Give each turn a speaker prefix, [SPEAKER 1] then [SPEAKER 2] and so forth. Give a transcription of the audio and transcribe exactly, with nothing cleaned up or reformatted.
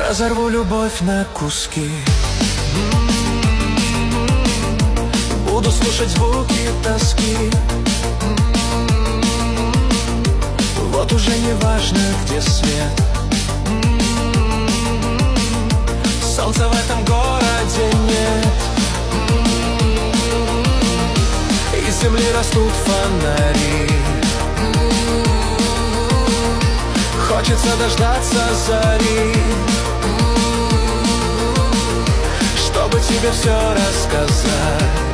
[SPEAKER 1] Разорву любовь на куски. Буду слушать звуки тоски. Вот уже не важно, где свет. Солнца в этом городе нет. Из земли растут фонари. Хочется дождаться зари, чтобы тебе все рассказать.